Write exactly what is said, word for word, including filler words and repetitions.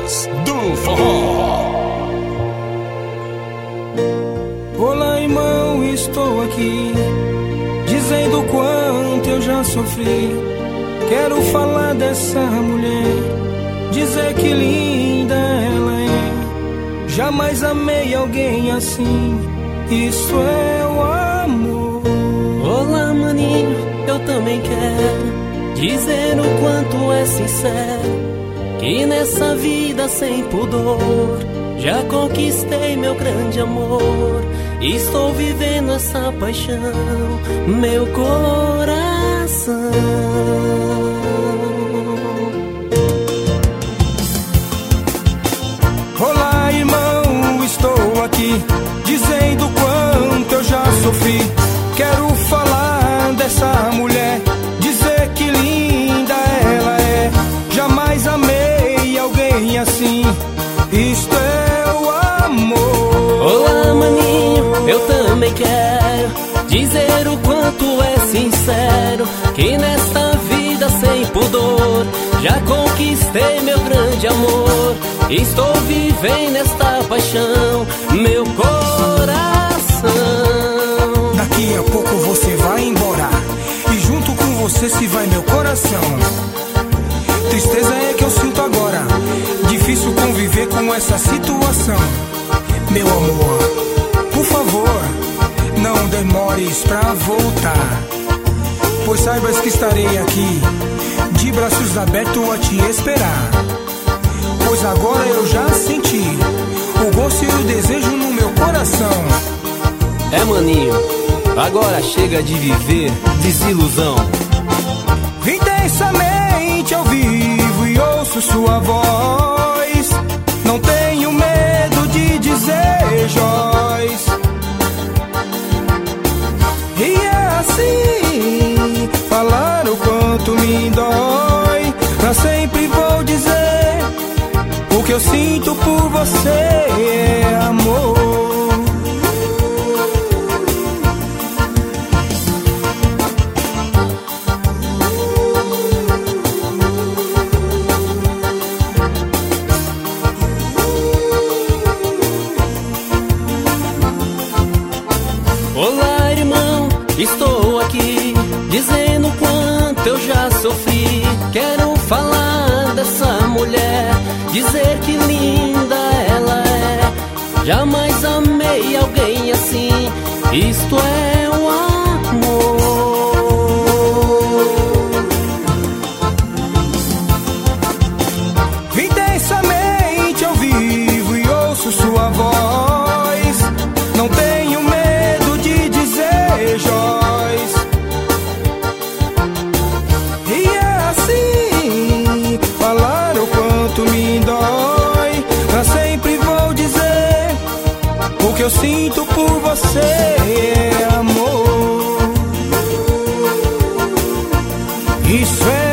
Raízes do Forró. Olá, irmão, estou aqui dizendo o quanto eu já sofri. Quero falar dessa mulher, dizer que linda ela é. Jamais amei alguém assim, isso é o amor. Olá, maninho, eu também quero dizer o quanto é sincero, que nessa vida sem pudor já conquistei meu grande amor. Estou vivendo essa paixão, meu coração. Olá, irmão, estou aqui dizendo quanto eu já sofri. Quero falar dessa mulher, dizer que linda ela é. Jamais amei alguém assim, isto é o amor. Olá, maninho, eu também quero dizer o quanto é sincero, que nesta vida sem pudor já conquistei meu grande amor. Estou vivendo esta paixão, meu coração. Daqui a pouco você vai embora e junto com você se vai meu coração. Tristeza é que eu sinto agora, difícil conviver com essa situação. Meu amor, por favor, não demores pra voltar, pois saibas que estarei aqui, de braços abertos a te esperar. Pois agora eu já senti o gosto e o desejo no meu coração. É, maninho, agora chega de viver desilusão. Intensamente eu vivo e ouço sua voz, não tenho medo de dizer Joyce. E é assim, falar o quanto me dói, pra sempre vou dizer, o que eu sinto por você é amor. Olá, irmão, estou aqui dizendo quanto eu já sofri. Quero falar dessa mulher, dizer que linda ela é. Jamais amei alguém assim, isto é o amor. Intensamente eu vivo e ouço sua voz, não tenho medo de dizer Joyce. E é assim, falar o quanto me dói, pra sempre vou dizer, o que eu sinto por você é amor. Isso é